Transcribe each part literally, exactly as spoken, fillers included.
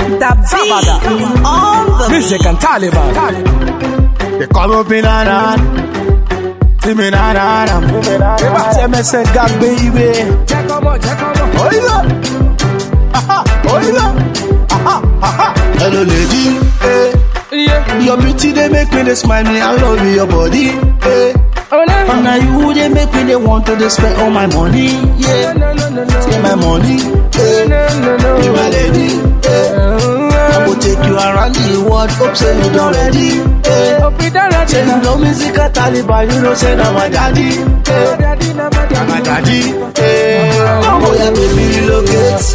The beat on the Music and Taliban. They come up in a run. See me na na na. They me say God baby. Check on more, check on more. Oh yeah. Aha, oh yeah. Aha, aha. Hello lady, eh. Yeah. Your beauty they make me they smile me. I love your body, eh. Oh, no. And now you they make me they want to they spend all my money, yeah. No, no, no, no. Spend my money, eh. No, no, no. You my lady, eh. I will take you around the world. Hope say you done ready, eh. Hope you done ready. Say you know music a Taliban, you know say now my daddy, eh. Daddy, now my daddy. My daddy, eh. Oh yeah, baby relocate.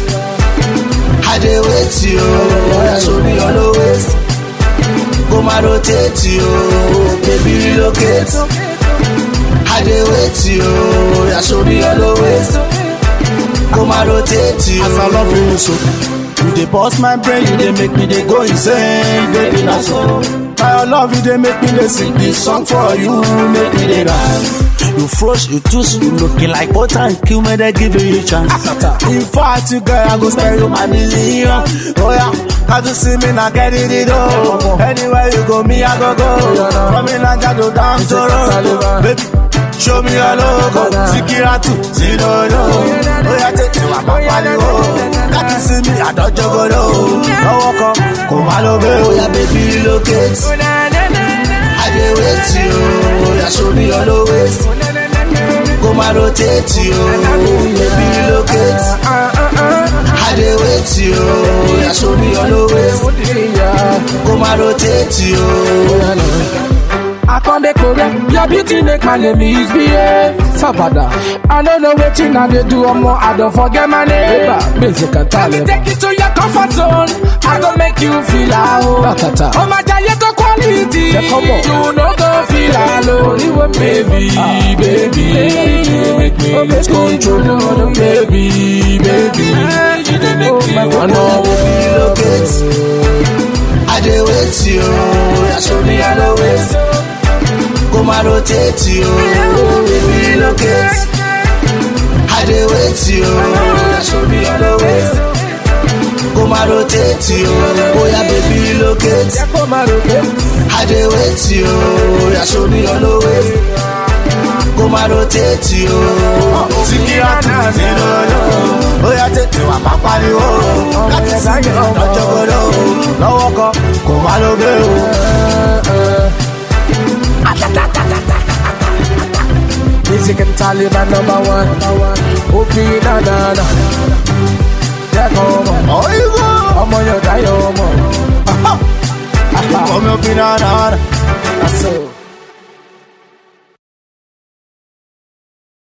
I dey wait you, yeah, show me all the ways. Go my rotate you, baby relocate. I dey wait you, yeah, show me all the ways. Go my rotate you. As I love you so, you dey bust my brain, you dey make me dey go insane, baby na so. My love you dey make me dey sing this song for you, make me dey dance. You frosh, you twist, you looking like butter and kill me, they give you a chance. In fact, you girl, I go spend you my million. Oh yeah, can't you see me now get it all? Anywhere you go, me I go go. From me like I do down to road. Baby, show me your logo. Sikiratu, Zino, no. Oh yeah, take you, I'm a party, oh. Can't you see me, I don't juggle, no. No walk up, come on, oh yeah, baby, relocate. I dey wait you, yeah, show me all the ways. Go my rotate you, baby relocate. I dey wait you, yeah, show me all the ways. Go my rotate you. I can't decorate your beauty, make my name is B A. Sabada. I don't know what you they do or more. I don't forget my name. Music and Taliban. Take you to your comfort zone. I don't make you feel alone. Oh my giant quality. Yeah, come on. You know go feel alone. You were baby, baby, baby, make me lose control. Baby, baby, you didn't make me wanna relocate. I dey wait you, yeah, show me all the ways. Go my rotate you, baby relocate. I dey wait you, yeah, show me all the ways. Go my rotate you, oh yeah, baby relocate. I dey wait you, yeah, show me all the ways. Go my rotate you, Sikiratu, Zino, no. Oh yeah, take you, I'm a party, oh. Got to see me, don't juggle, no. No walk up, come on, oh. Music and Taliban number one. Open na na na. Yeah, come on. Oh, you go. I'm on your dial, Come up in a na na. That's so.